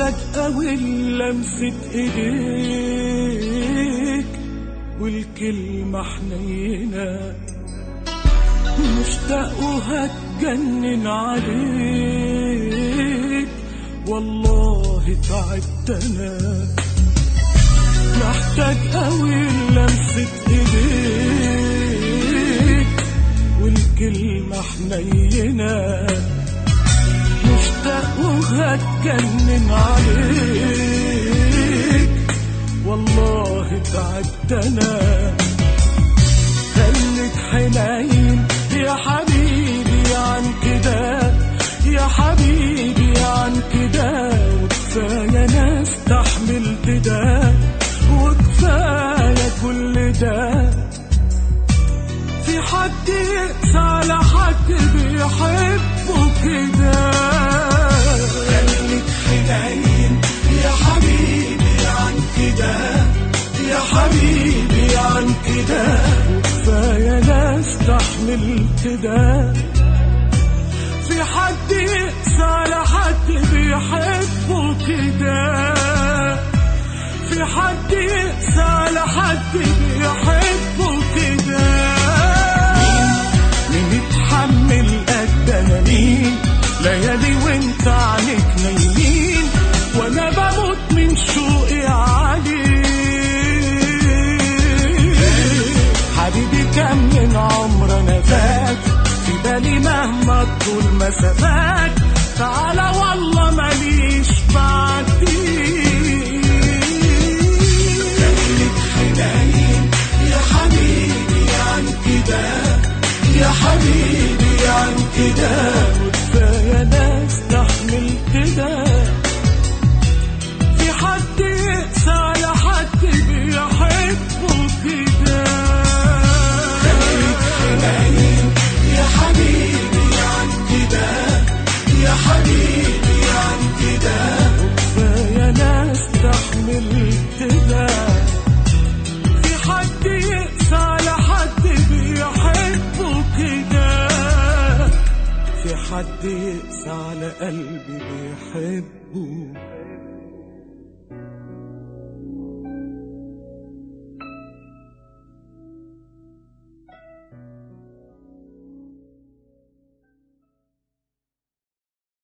فجأة ولمسة ايديك والكلمة حنينة، مشتاق وهتجنن عليك، والله تعبت انا. محتاج قوي لمسة ايديك والكلمة حنينة، مشتاق وهتجنن عليك، والله تعبت انا. خليك حنين يا حبيبي عن كده، يا حبيبي عن كده، وكفاية انا استحملت ده، وكفاية كل ده. في حد يقسى على حد بيحبه كده؟ خليك حنين يا حبيبي عن كده، يا حبيبي عن كده، وكفاية انا استحملت ده. في حد يقسى على حد بيحبه كده؟ في حد يقسى على حد بيحبه كده؟ مين يتحمل قد انا؟ مين ليالي وانت عنك نايمين، وانا بموت من شوقي عليك. حبيبي كم من عمرنا فات، في بالي مهما طول مسافات، تعالى والله ماليش بعديك. خليك حنين يا حبيبي عن كده، يا حبيبي عن كده، وكفاية انا استحملت ده. في حد يقسى على حد بيحبه كده؟ خليك حنين يا حبيبي عن كده، يا حبيبي عن كده، وكفاية انا استحملت ده. في حد يقسى على حد بيحبه كده؟ في حد يقسى على قلبي بيحبه